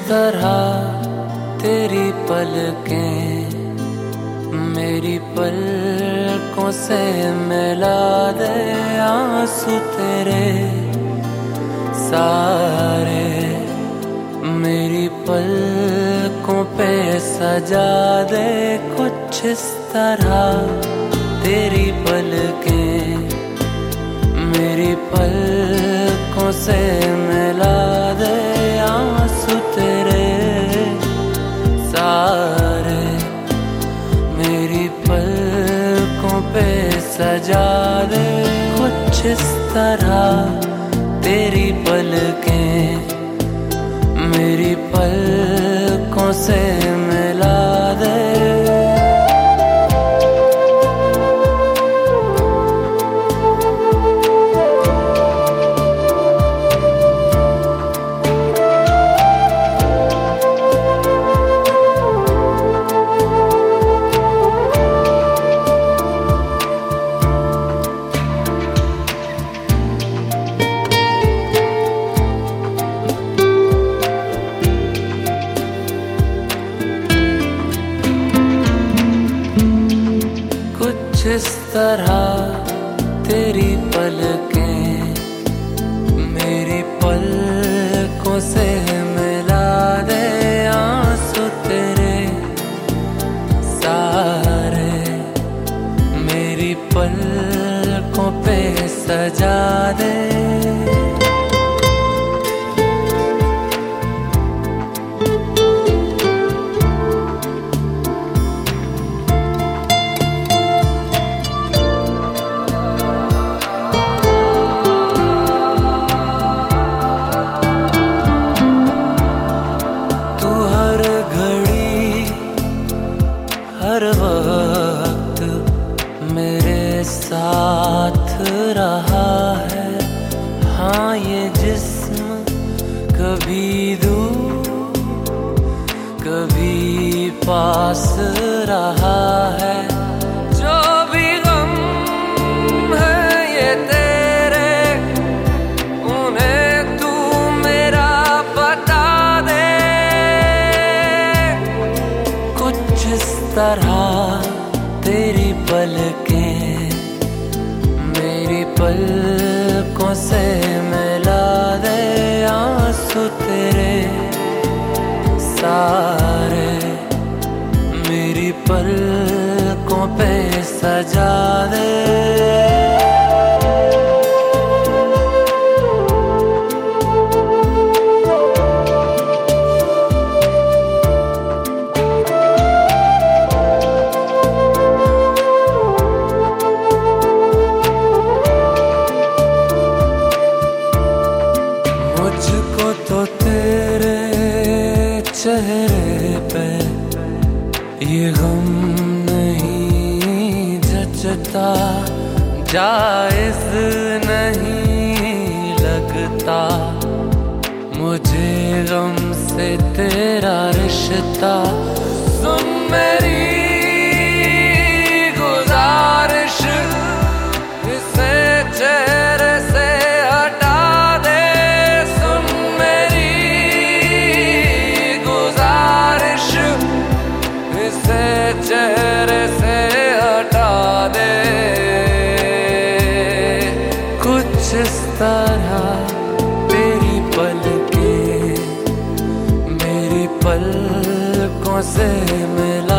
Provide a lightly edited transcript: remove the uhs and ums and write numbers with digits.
तरह तेरी पलकें मेरी पलकों से मिला दे, आंसू तेरे सारे मेरी पलकों पे सजा दे। कुछ इस तरह तेरी पलकें मेरी पलकों से मिला दे, आंसू तेरे सारे मेरी पलकों पे सजा दे। कुछ इस तरह तेरी पलकें मेरी पलकों से मिला दे। इस तरह तेरी पलकें मेरी पलकों से मिला दे, आंसू तेरे सारे मेरी पलकों पे सजा दे। हर वक्त मेरे साथ रहा है, हाँ ये जिस्म कभी दूर कभी पास रहा है। जो भी गम है ये तेरे उन्हें तू मेरा बता दे। कुछ इस तरह तेरी पलकें मेरी पलकों से मिला दे, आंसू तेरे सारे मेरी पलकों पे सजा दे। मुझको तो तेरे चेहरे पे ये गम नहीं जचता, जायज नहीं लगता मुझे गम से तेरा रिश्ता। सुन मेरी गुजारिश इसे चेहरे से चेहरे से हटा दे। कुछ इस तरह तेरी पलकें मेरी पलकों से मिला